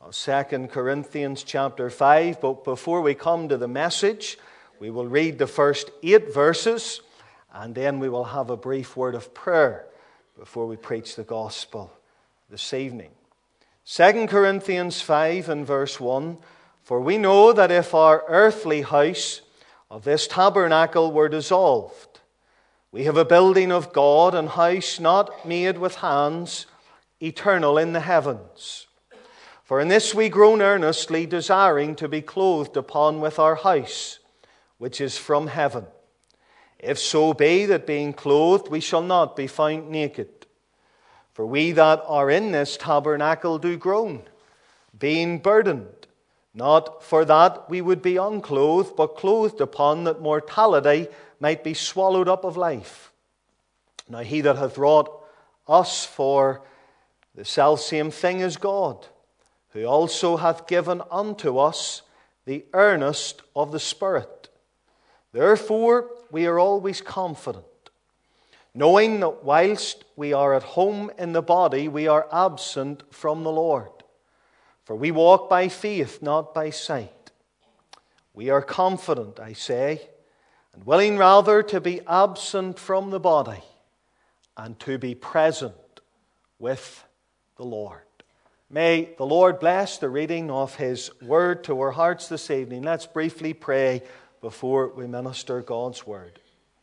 of 2 Corinthians chapter 5. But before we come to the message, we will read the first 8 verses, and then we will have a brief word of prayer before we preach the gospel this evening. 2 Corinthians 5 and verse 1, "For we know that if our earthly house of this tabernacle were dissolved, we have a building of God, an house not made with hands, eternal in the heavens. For in this we groan earnestly, desiring to be clothed upon with our house, which is from heaven. If so be that being clothed we shall not be found naked. For we that are in this tabernacle do groan, being burdened, not for that we would be unclothed, but clothed upon, that mortality might be swallowed up of life. Now he that hath wrought us for the selfsame thing is God, who also hath given unto us the earnest of the Spirit. Therefore we are always confident, knowing that whilst we are at home in the body, we are absent from the Lord. For we walk by faith, not by sight. We are confident, I say, and willing rather to be absent from the body and to be present with the Lord." May the Lord bless the reading of His Word to our hearts this evening. Let's briefly pray before we minister God's Word.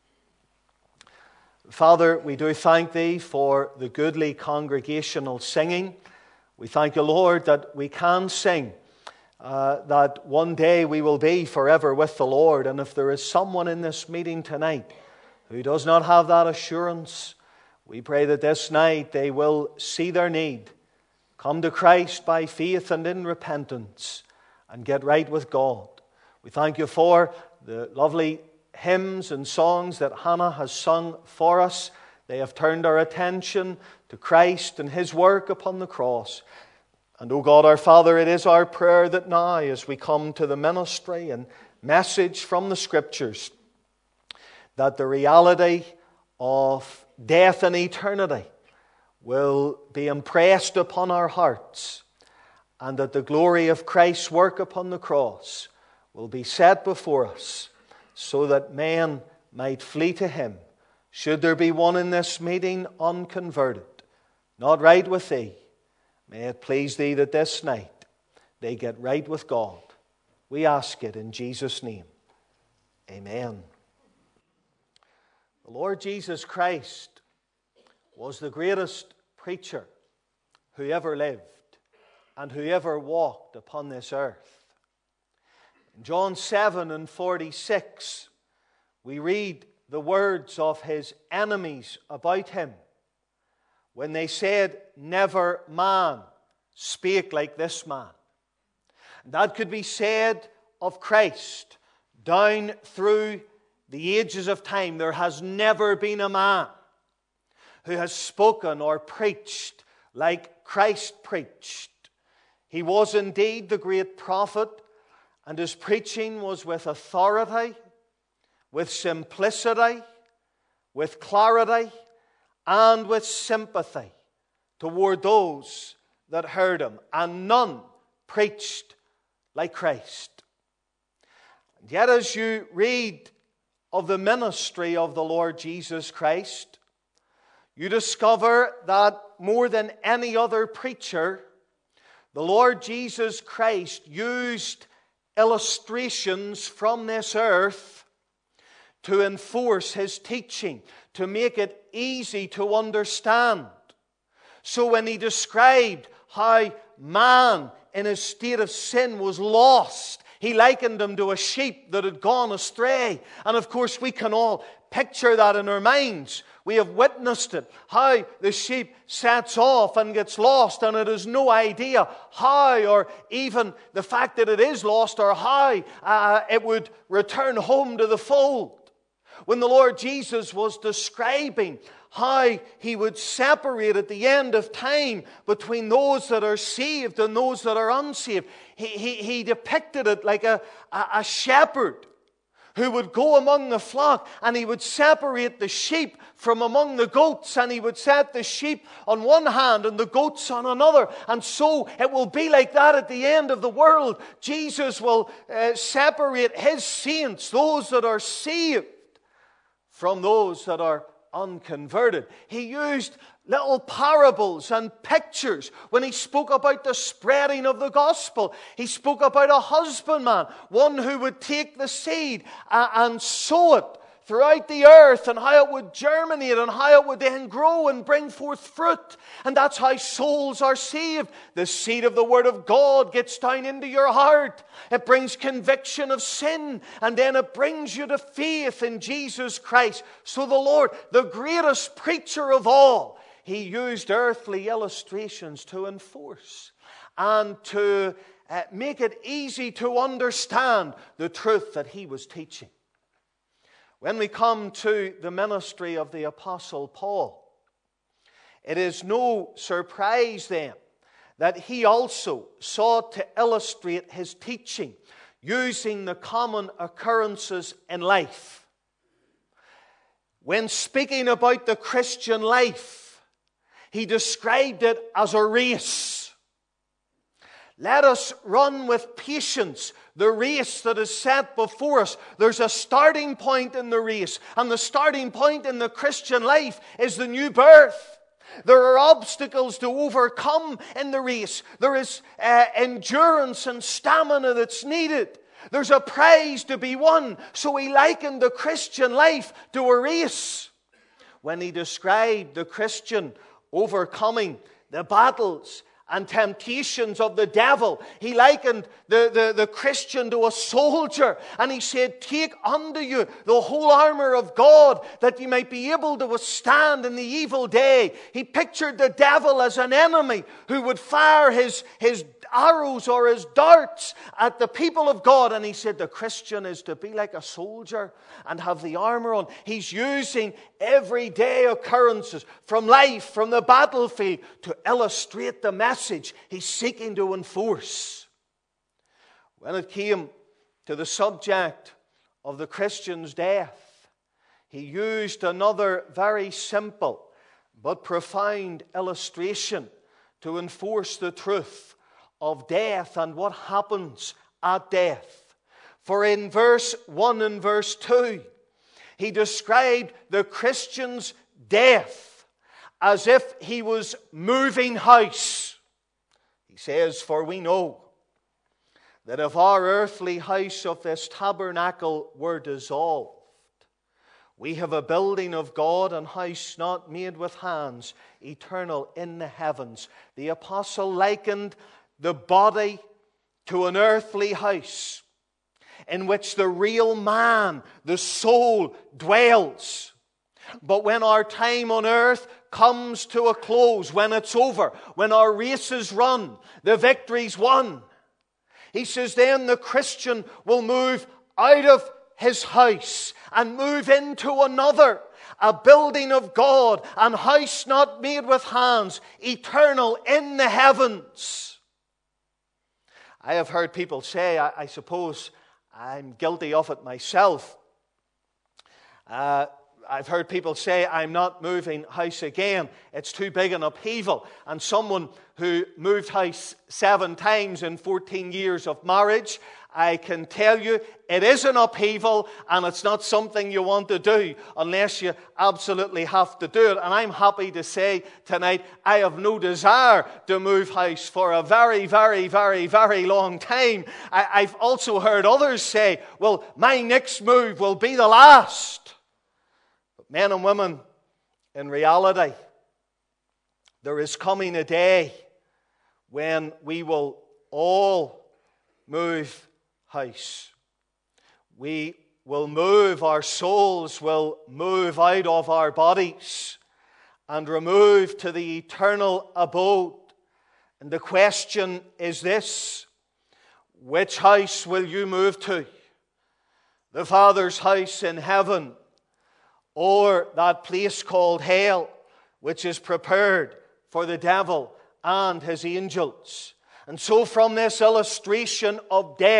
Father, we do thank Thee for the goodly congregational singing. We thank You, Lord, that we can sing, that one day we will be forever with the Lord. And if there is someone in this meeting tonight who does not have that assurance, we pray that this night they will see their need, come to Christ by faith and in repentance, and get right with God. We thank You for the lovely hymns and songs that Hannah has sung for us. They have turned our attention to Christ and His work upon the cross. And, O God, our Father, it is our prayer that now, as we come to the ministry and message from the Scriptures, that the reality of death and eternity will be impressed upon our hearts, and that the glory of Christ's work upon the cross will be set before us, so that men might flee to Him. Should there be one in this meeting unconverted, not right with Thee, may it please Thee that this night they get right with God. We ask it in Jesus' name. Amen. The Lord Jesus Christ was the greatest preacher who ever lived and who ever walked upon this earth. In John 7 and 46, we read the words of His enemies about Him when they said, "Never man spake like this man." And that could be said of Christ down through the ages of time. There has never been a man who has spoken or preached like Christ preached. He was indeed the great prophet, and His preaching was with authority, with simplicity, with clarity, and with sympathy toward those that heard Him. And none preached like Christ. And yet, as you read of the ministry of the Lord Jesus Christ, you discover that more than any other preacher, the Lord Jesus Christ used illustrations from this earth to enforce His teaching, to make it easy to understand. So when He described how man in his state of sin was lost, He likened him to a sheep that had gone astray. And of course we can all picture that in our minds. We have witnessed it, how the sheep sets off and gets lost, and it has no idea how, or even the fact that it is lost, or how it would return home to the fold. When the Lord Jesus was describing how He would separate at the end of time between those that are saved and those that are unsaved, He depicted it like a shepherd who would go among the flock, and he would separate the sheep from among the goats, and he would set the sheep on one hand and the goats on another. And so it will be like that at the end of the world. Jesus will separate his saints, those that are saved, from those that are unconverted. He used little parables and pictures when he spoke about the spreading of the gospel. He spoke about a husbandman, one who would take the seed and sow it throughout the earth, and how it would germinate and how it would then grow and bring forth fruit. And that's how souls are saved. The seed of the Word of God gets down into your heart. It brings conviction of sin, and then it brings you to faith in Jesus Christ. So the Lord, the greatest preacher of all, he used earthly illustrations to enforce and to make it easy to understand the truth that he was teaching. When we come to the ministry of the Apostle Paul, it is no surprise then that he also sought to illustrate his teaching using the common occurrences in life. When speaking about the Christian life, he described it as a race. Let us run with patience the race that is set before us. There's a starting point in the race, and the starting point in the Christian life is the new birth. There are obstacles to overcome in the race. There is endurance and stamina that's needed. There's a prize to be won. So he likened the Christian life to a race. When he described the Christian overcoming the battles and temptations of the devil, he likened the Christian to a soldier. And he said, take unto you the whole armor of God, that you might be able to withstand in the evil day. He pictured the devil as an enemy who would fire his arrows or his darts at the people of God. And he said the Christian is to be like a soldier and have the armor on. He's using everyday occurrences from life, from the battlefield, to illustrate the message he's seeking to enforce. When it came to the subject of the Christian's death, he used another very simple but profound illustration to enforce the truth of death and what happens at death. For in verse 1 and verse 2, he described the Christian's death as if he was moving house. He says, for we know that if our earthly house of this tabernacle were dissolved, we have a building of God, an house not made with hands, eternal in the heavens. The apostle likened the body to an earthly house in which the real man, the soul, dwells. But when our time on earth comes to a close, when it's over, when our race is run, the victory's won, he says then the Christian will move out of his house and move into another, a building of God, an house not made with hands, eternal in the heavens. I have heard people say, I suppose I'm guilty of it myself. I've heard people say, I'm not moving house again. It's too big an upheaval. And someone who moved house 7 times in 14 years of marriage, I can tell you it is an upheaval, and it's not something you want to do unless you absolutely have to do it. And I'm happy to say tonight, I have no desire to move house for a very, very, very, very long time. I've also heard others say, well, my next move will be the last. But men and women, in reality, there is coming a day when we will all move house. We will move, our souls will move out of our bodies and remove to the eternal abode. And the question is this: which house will you move to? The Father's house in heaven, or that place called hell, which is prepared for the devil and his angels? And so from this illustration of death,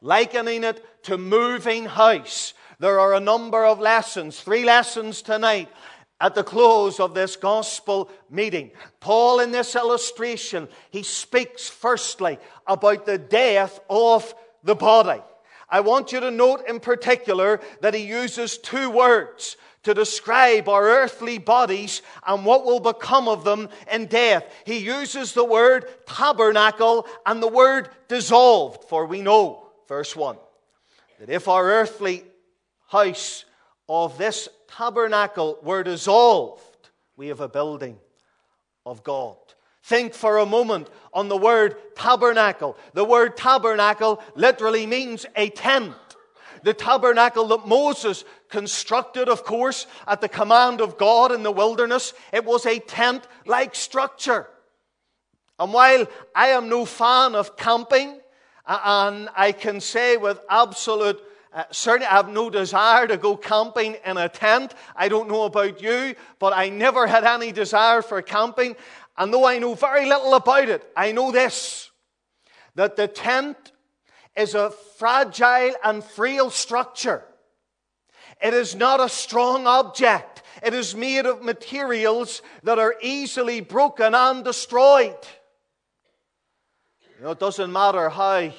likening it to moving house. There are a number of lessons, 3 lessons tonight at the close of this gospel meeting. Paul, in this illustration, he speaks firstly about the death of the body. I want you to note in particular that he uses 2 words to describe our earthly bodies and what will become of them in death. He uses the word tabernacle and the word dissolved. For we know, verse 1, that if our earthly house of this tabernacle were dissolved, we have a building of God. Think for a moment on the word tabernacle. The word tabernacle literally means a tent. The tabernacle that Moses constructed, of course, at the command of God in the wilderness, it was a tent-like structure. And while I am no fan of camping, and I can say with absolute certainty I have no desire to go camping in a tent. I don't know about you, but I never had any desire for camping. And though I know very little about it, I know this, that the tent is a fragile and frail structure. It is not a strong object. It is made of materials that are easily broken and destroyed. You know, it doesn't matter how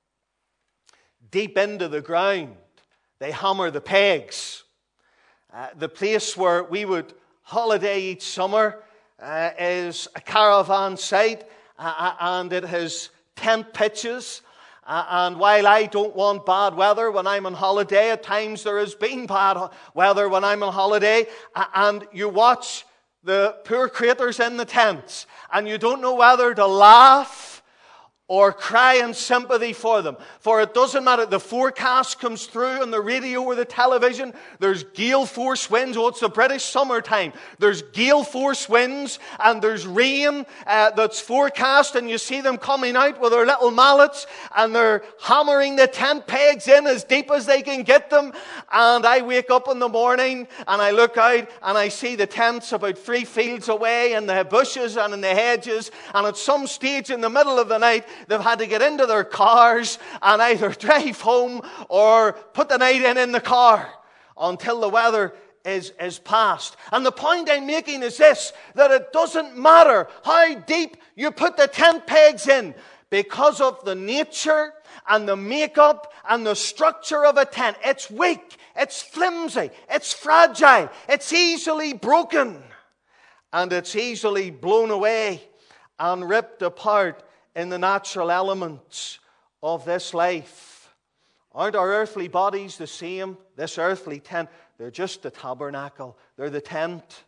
deep into the ground they hammer the pegs. The place where we would holiday each summer is a caravan site, and it has tent pitches. And while I don't want bad weather when I'm on holiday, at times there has been bad weather when I'm on holiday, and you watch the poor creatures in the tents, and you don't know whether to laugh or cry in sympathy for them. For it doesn't matter. The forecast comes through on the radio or the television. There's gale force winds. Oh, it's the British summertime. There's gale force winds and there's rain that's forecast, and you see them coming out with their little mallets and they're hammering the tent pegs in as deep as they can get them. And I wake up in the morning and I look out and I see the tents about 3 fields away in the bushes and in the hedges, and at some stage in the middle of the night they've had to get into their cars and either drive home or put the night in the car until the weather is past. And the point I'm making is this, that it doesn't matter how deep you put the tent pegs in, because of the nature and the makeup and the structure of a tent. It's weak, it's flimsy, it's fragile, it's easily broken, and it's easily blown away and ripped apart in the natural elements of this life. Aren't our earthly bodies the same? This earthly tent, they're just the tabernacle. They're the tent.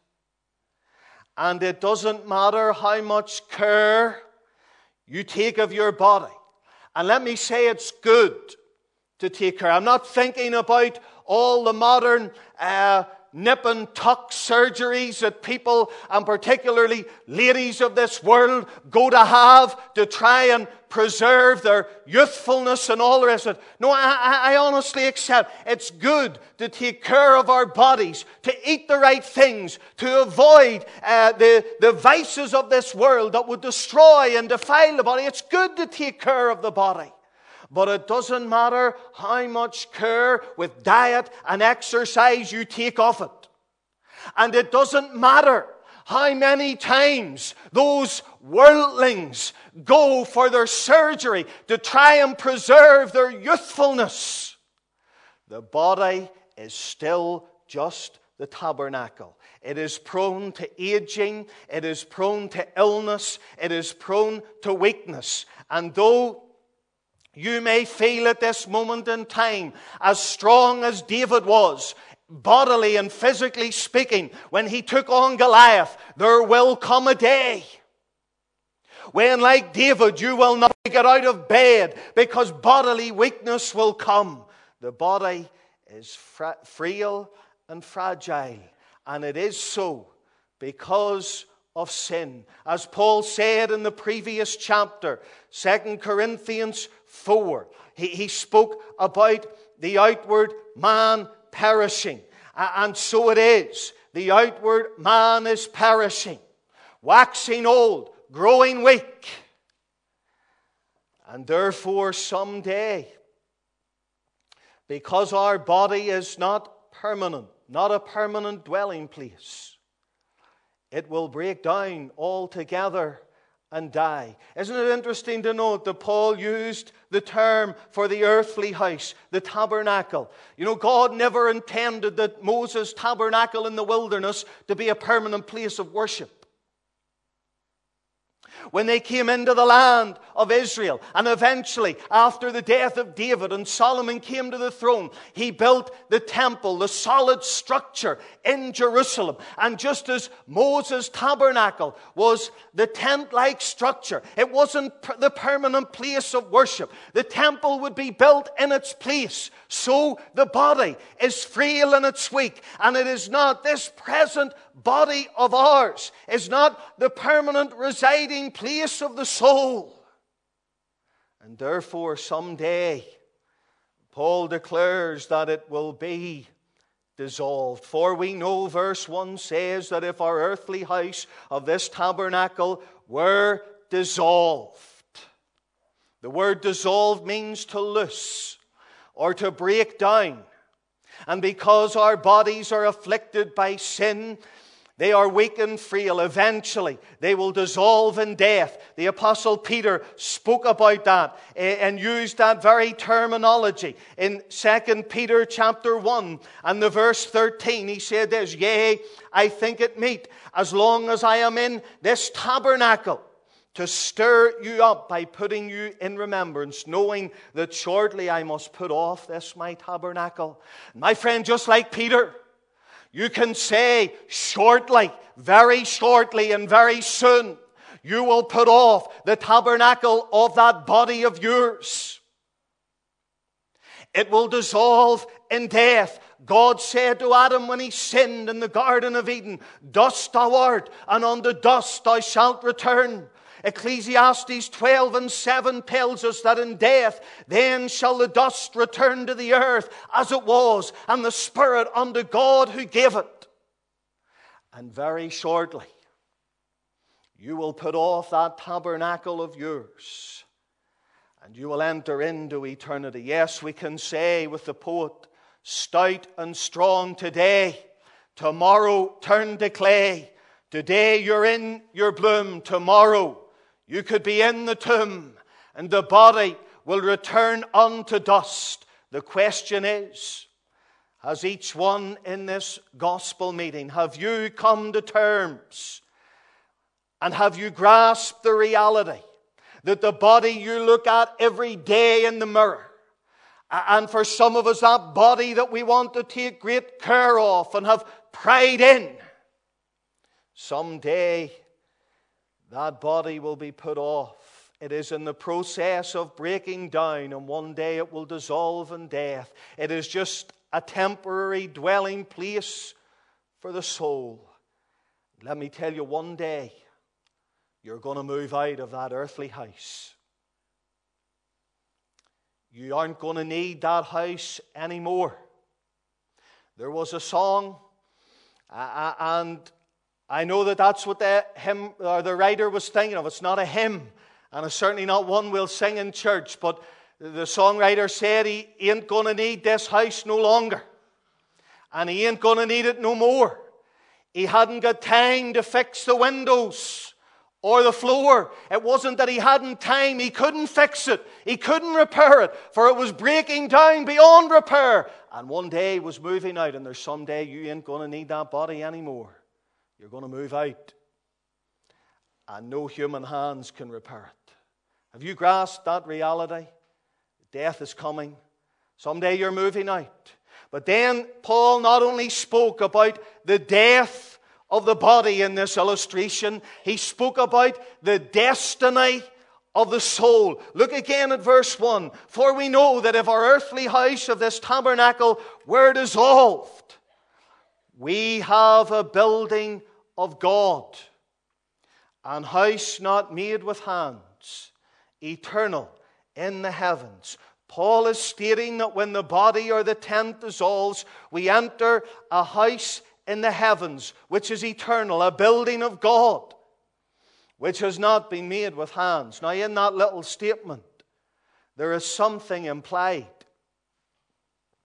And it doesn't matter how much care you take of your body. And let me say, it's good to take care. I'm not thinking about all the modern nip and tuck surgeries that people, and particularly ladies of this world, go to have to try and preserve their youthfulness and all the rest of it. No, I honestly accept it's good to take care of our bodies, to eat the right things, to avoid the vices of this world that would destroy and defile the body. It's good to take care of the body. But it doesn't matter how much care with diet and exercise you take of it. And it doesn't matter how many times those worldlings go for their surgery to try and preserve their youthfulness. The body is still just the tabernacle. It is prone to aging. It is prone to illness. It is prone to weakness. And though you may feel at this moment in time as strong as David was, bodily and physically speaking, when he took on Goliath, there will come a day when, like David, you will not get out of bed because bodily weakness will come. The body is frail and fragile, and it is so because of sin. As Paul said in the previous chapter, 2 Corinthians 4, he spoke about the outward man perishing. And so it is. The outward man is perishing, waxing old, growing weak. And therefore someday because our body is not permanent, not a permanent dwelling place, it will break down altogether and die. Isn't it interesting to note that Paul used the term for the earthly house, the tabernacle? You know, God never intended that Moses' tabernacle in the wilderness to be a permanent place of worship. When they came into the land of Israel, and eventually, after the death of David and Solomon came to the throne, he built the temple, the solid structure in Jerusalem. And just as Moses' tabernacle was the tent-like structure, it wasn't the permanent place of worship. The temple would be built in its place. So the body is frail and it's weak, and it is not, this present body of ours is not the permanent residing place of the soul. And therefore someday Paul declares that it will be dissolved. For we know, verse 1 says, that if our earthly house of this tabernacle were dissolved. The word dissolved means to loose or to break down. And because our bodies are afflicted by sin, they are weak and frail. Eventually, they will dissolve in death. The Apostle Peter spoke about that and used that very terminology in 2 Peter chapter 1 and the verse 13. He said this, "Yea, I think it meet, as long as I am in this tabernacle, to stir you up by putting you in remembrance, knowing that shortly I must put off this my tabernacle." My friend, just like Peter, you can say shortly, very shortly and very soon, you will put off the tabernacle of that body of yours. It will dissolve in death. God said to Adam when he sinned in the Garden of Eden, "Dust thou art, and unto dust thou shalt return." Ecclesiastes 12 and 7 tells us that in death, then shall the dust return to the earth as it was, and the spirit unto God who gave it. And very shortly, you will put off that tabernacle of yours, and you will enter into eternity. Yes, we can say with the poet, "Stout and strong today, tomorrow turn to clay. Today you're in your bloom, tomorrow you could be in the tomb, and the body will return unto dust." The question is, has each one in this gospel meeting, have you come to terms and have you grasped the reality that the body you look at every day in the mirror, and for some of us that body that we want to take great care of and have pride in, someday that body will be put off. It is in the process of breaking down, and one day it will dissolve in death. It is just a temporary dwelling place for the soul. Let me tell you, one day you're going to move out of that earthly house. You aren't going to need that house anymore. There was a song, and I know that that's what the hymn or the writer was thinking of. It's not a hymn, and it's certainly not one we'll sing in church. But the songwriter said he ain't going to need this house no longer, and he ain't going to need it no more. He hadn't got time to fix the windows or the floor. It wasn't that he hadn't time. He couldn't fix it. He couldn't repair it, for it was breaking down beyond repair. And one day was moving out, and there's someday you ain't going to need that body anymore. You're going to move out, and no human hands can repair it. Have you grasped that reality? Death is coming. Someday you're moving out. But then Paul not only spoke about the death of the body in this illustration, he spoke about the destiny of the soul. Look again at verse 1. "For we know that if our earthly house of this tabernacle were dissolved, we have a building of God, an house not made with hands, eternal in the heavens." Paul is stating that when the body or the tent dissolves, we enter a house in the heavens, which is eternal, a building of God, which has not been made with hands. Now, in that little statement, there is something implied.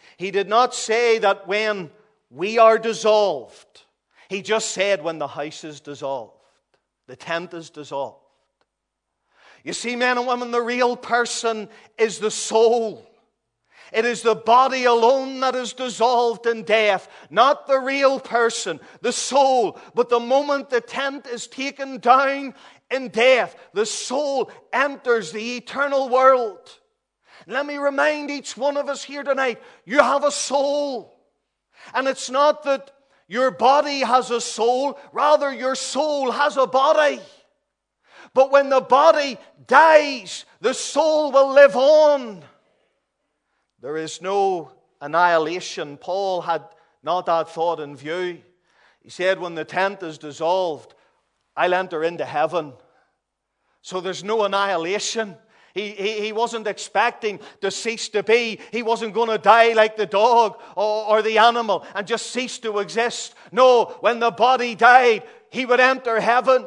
He did not say that when we are dissolved. He just said when the house is dissolved. The tent is dissolved. You see, men and women, the real person is the soul. It is the body alone that is dissolved in death, not the real person, the soul. But the moment the tent is taken down in death, the soul enters the eternal world. Let me remind each one of us here tonight, you have a soul. And it's not that your body has a soul, rather your soul has a body. But when the body dies, the soul will live on. There is no annihilation. Paul had not that thought in view. He said, when the tent is dissolved, I'll enter into heaven. So there's no annihilation. He wasn't expecting to cease to be. He wasn't going to die like the dog or the animal and just cease to exist. No, when the body died, he would enter heaven.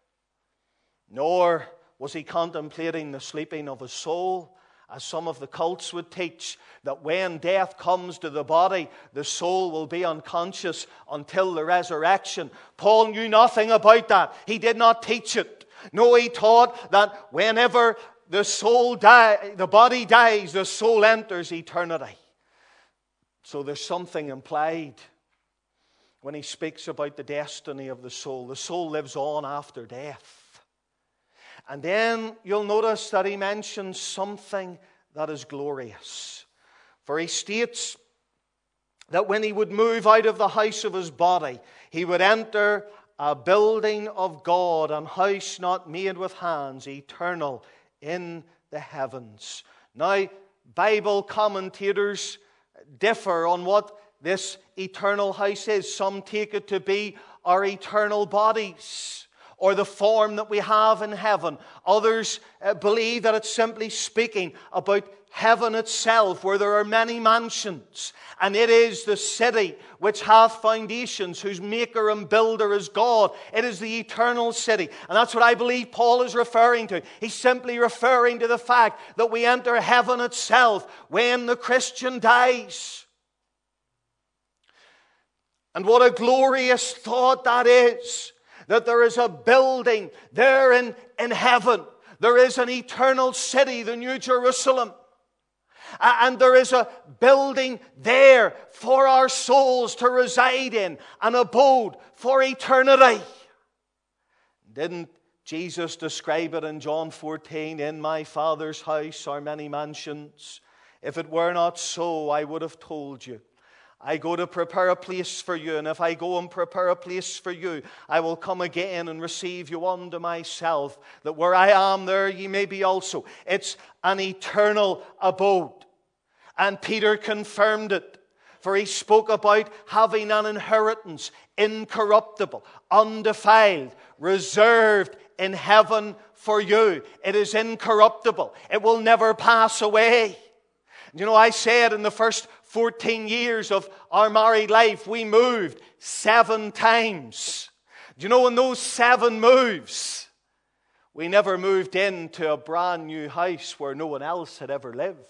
Nor was he contemplating the sleeping of his soul, as some of the cults would teach, that when death comes to the body, the soul will be unconscious until the resurrection. Paul knew nothing about that. He did not teach it. No, he taught that whenever the body dies, the soul enters eternity. So there's something implied when he speaks about the destiny of the soul. The soul lives on after death. And then you'll notice that he mentions something that is glorious. For he states that when he would move out of the house of his body, he would enter a building of God, an house not made with hands, eternal in the heavens. Now, Bible commentators differ on what this eternal house is. Some take it to be our eternal bodies, or the form that we have in heaven. Others believe that it's simply speaking about heaven itself, where there are many mansions. And it is the city which hath foundations, whose maker and builder is God. It is the eternal city. And that's what I believe Paul is referring to. He's simply referring to the fact that we enter heaven itself when the Christian dies. And what a glorious thought that is, that there is a building there in heaven. There is an eternal city, the New Jerusalem. And there is a building there for our souls to reside in, an abode for eternity. Didn't Jesus describe it in John 14? In my Father's house are many mansions. If it were not so, I would have told you. I go to prepare a place for you, and if I go and prepare a place for you, I will come again and receive you unto myself, that where I am, there ye may be also. It's an eternal abode. And Peter confirmed it, for he spoke about having an inheritance, incorruptible, undefiled, reserved in heaven for you. It is incorruptible. It will never pass away. You know, I said in the first 14 years of our married life, we moved 7 times. Do you know, in those 7 moves, we never moved into a brand new house where no one else had ever lived.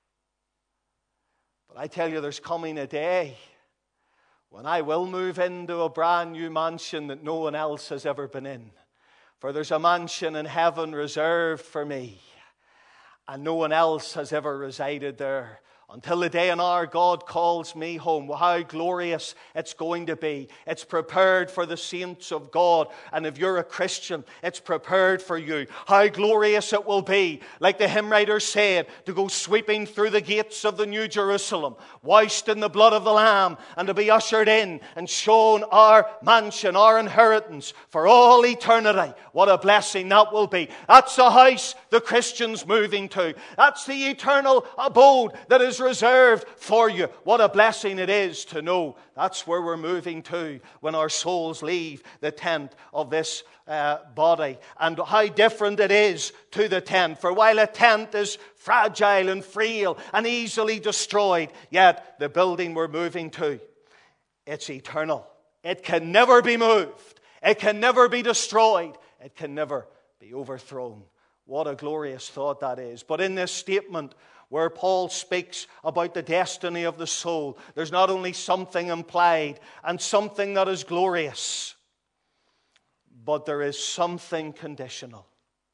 But I tell you, there's coming a day when I will move into a brand new mansion that no one else has ever been in. For there's a mansion in heaven reserved for me, and no one else has ever resided there. Until the day and hour God calls me home. How glorious it's going to be. It's prepared for the saints of God. And if you're a Christian, it's prepared for you. How glorious it will be, like the hymn writer said, to go sweeping through the gates of the New Jerusalem, washed in the blood of the Lamb, and to be ushered in and shown our mansion, our inheritance for all eternity. What a blessing that will be. That's the house the Christian's moving to. That's the eternal abode that is reserved for you. What a blessing it is to know that's where we're moving to when our souls leave the tent of this body. And how different it is to the tent. For while a tent is fragile and frail and easily destroyed, yet the building we're moving to, it's eternal. It can never be moved. It can never be destroyed. It can never be overthrown. What a glorious thought that is. But in this statement where Paul speaks about the destiny of the soul, there's not only something implied and something that is glorious, but there is something conditional.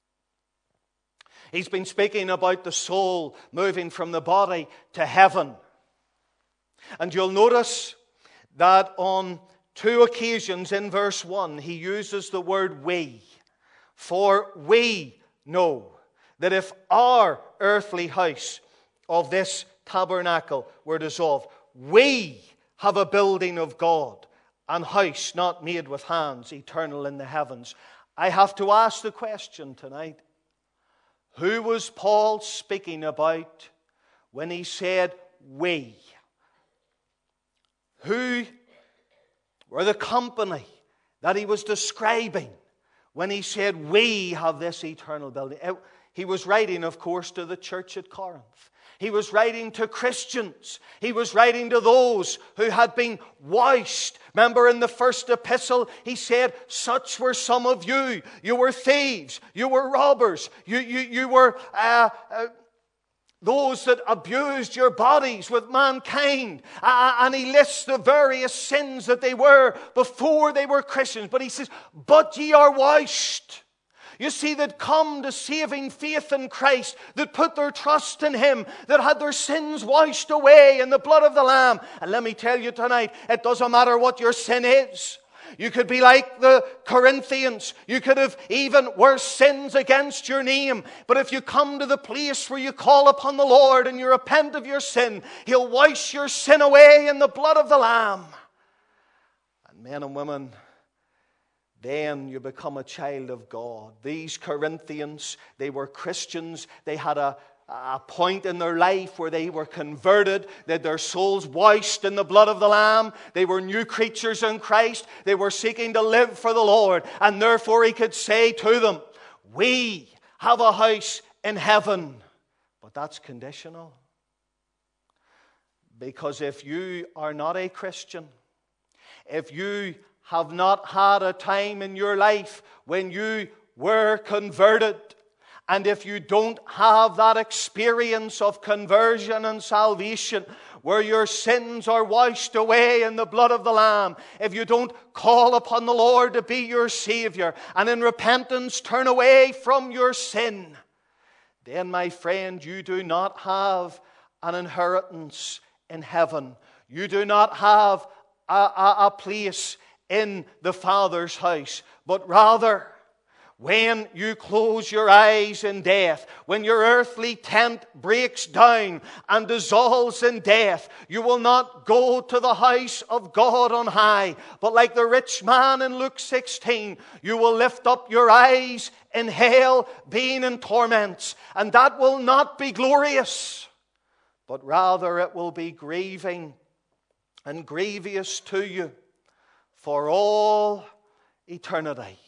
He's been speaking about the soul moving from the body to heaven. And you'll notice that on 2 occasions in verse 1, he uses the word we. For we know that if our earthly house of this tabernacle were dissolved, we have a building of God, an house not made with hands, eternal in the heavens. I have to ask the question tonight, who was Paul speaking about when he said we? Who were the company that he was describing when he said we have this eternal building? He was writing, of course, to the church at Corinth. He was writing to Christians. He was writing to those who had been washed. Remember in the first epistle, he said, such were some of you. You were thieves. You were robbers. You were those that abused your bodies with mankind. And he lists the various sins that they were before they were Christians. But he says, but ye are washed. You see, that come to saving faith in Christ, that put their trust in Him, that had their sins washed away in the blood of the Lamb. And let me tell you tonight, it doesn't matter what your sin is. You could be like the Corinthians. You could have even worse sins against your name. But if you come to the place where you call upon the Lord and you repent of your sin, He'll wash your sin away in the blood of the Lamb. And men and women, then you become a child of God. These Corinthians, they were Christians. They had a point in their life where they were converted, that their souls washed in the blood of the Lamb. They were new creatures in Christ. They were seeking to live for the Lord. And therefore he could say to them, we have a house in heaven. But that's conditional. Because if you are not a Christian, if you have not had a time in your life when you were converted, and if you don't have that experience of conversion and salvation, where your sins are washed away in the blood of the Lamb, if you don't call upon the Lord to be your Savior, and in repentance turn away from your sin, then, my friend, you do not have an inheritance in heaven. You do not have a place in the Father's house, but rather, when you close your eyes in death, when your earthly tent breaks down and dissolves in death, you will not go to the house of God on high, but like the rich man in Luke 16, you will lift up your eyes in hell, being in torments, and that will not be glorious, but rather it will be grieving and grievous to you for all eternity.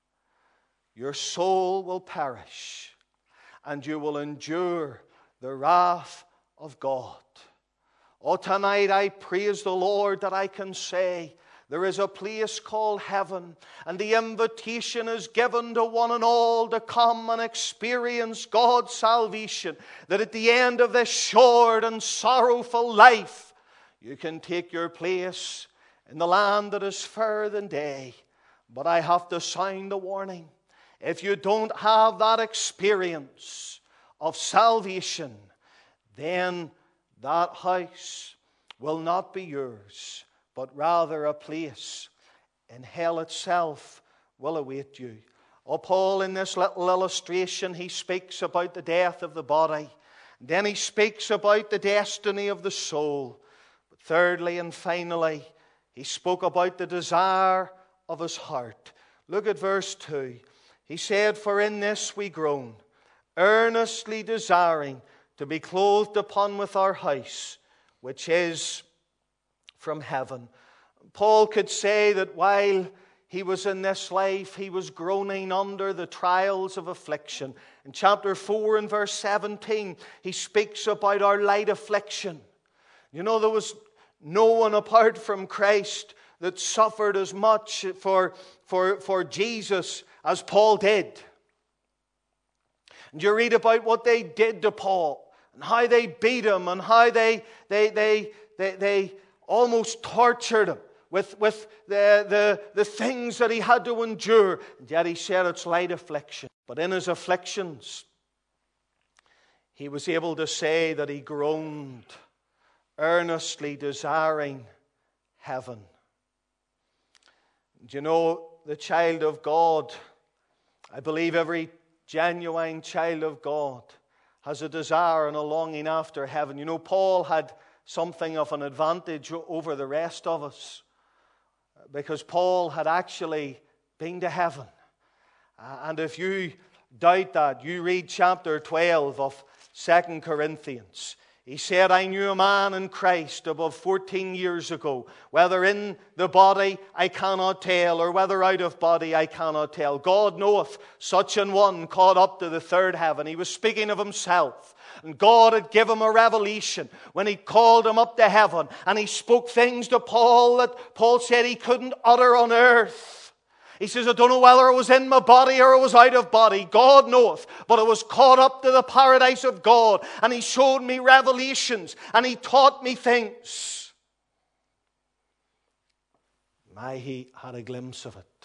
Your soul will perish, and you will endure the wrath of God. Oh, tonight I praise the Lord that I can say there is a place called heaven, and the invitation is given to one and all to come and experience God's salvation, that at the end of this short and sorrowful life, you can take your place in the land that is fairer than day. But I have to sound the warning. If you don't have that experience of salvation, then that house will not be yours, but rather a place in hell itself will await you. Oh, Paul, in this little illustration, he speaks about the death of the body. Then he speaks about the destiny of the soul. But thirdly and finally, he spoke about the desire of his heart. Look at verse 2. He said, for in this we groan, earnestly desiring to be clothed upon with our house, which is from heaven. Paul could say that while he was in this life, he was groaning under the trials of affliction. In chapter 4 and verse 17, he speaks about our light affliction. You know, there was no one apart from Christ that suffered as much for Jesus as Paul did. And you read about what they did to Paul, and how they beat him, and how they almost tortured him with the things that he had to endure. And yet he said it's light affliction. But in his afflictions, he was able to say that he groaned, earnestly desiring heaven. Do you know, the child of God, I believe every genuine child of God has a desire and a longing after heaven. You know, Paul had something of an advantage over the rest of us, because Paul had actually been to heaven. And if you doubt that, you read chapter 12 of 2 Corinthians. He said, I knew a man in Christ above 14 years ago, whether in the body I cannot tell, or whether out of body I cannot tell. God knoweth such an one caught up to the third heaven. He was speaking of himself. And God had given him a revelation when he called him up to heaven. And he spoke things to Paul that Paul said he couldn't utter on earth. He says, I don't know whether it was in my body or it was out of body. God knoweth. But it was caught up to the paradise of God. And he showed me revelations. And he taught me things. He had a glimpse of it.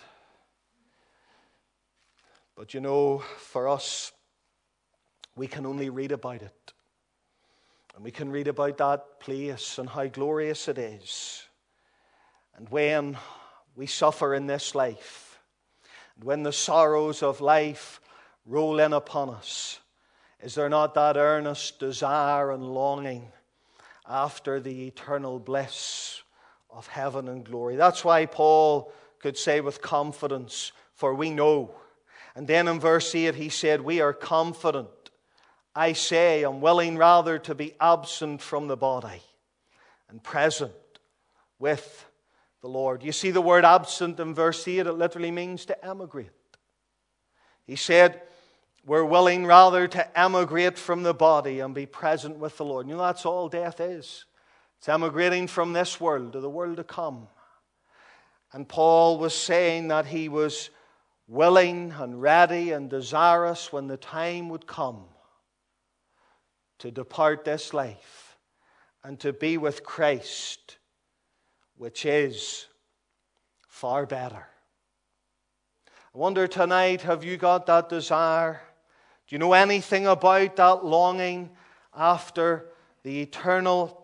But you know, for us, we can only read about it. And we can read about that place and how glorious it is. And when we suffer in this life, and when the sorrows of life roll in upon us, is there not that earnest desire and longing after the eternal bliss of heaven and glory? That's why Paul could say with confidence, for we know. And then in verse 8 he said, we are confident. I say, I'm willing rather to be absent from the body and present with the Lord. You see the word absent in verse 8, it literally means to emigrate. He said, we're willing rather to emigrate from the body and be present with the Lord. You know, that's all death is. It's emigrating from this world to the world to come. And Paul was saying that he was willing and ready and desirous when the time would come to depart this life and to be with Christ, which is far better. I wonder tonight, have you got that desire? Do you know anything about that longing after the eternal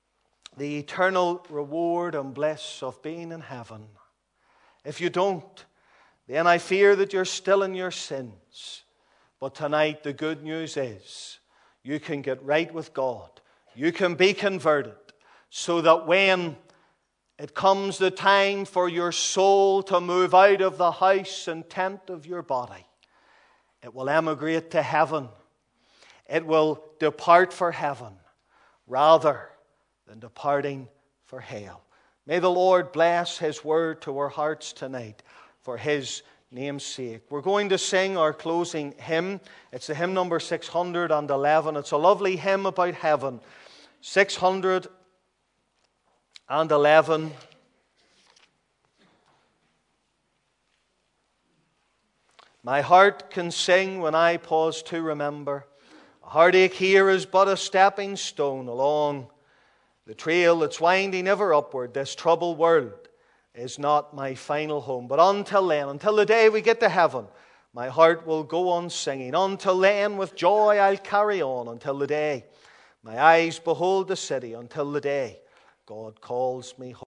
reward and bliss of being in heaven? If you don't, then I fear that you're still in your sins. But tonight the good news is you can get right with God. You can be converted so that when it comes the time for your soul to move out of the house and tent of your body, it will emigrate to heaven. It will depart for heaven rather than departing for hell. May the Lord bless His word to our hearts tonight for His name's sake. We're going to sing our closing hymn. It's the hymn number 611. It's a lovely hymn about heaven. 611. My heart can sing when I pause to remember. A heartache here is but a stepping stone along the trail that's winding ever upward. This troubled world is not my final home. But until then, until the day we get to heaven, my heart will go on singing. Until then, with joy I'll carry on. Until the day my eyes behold the city. Until the day God calls me home.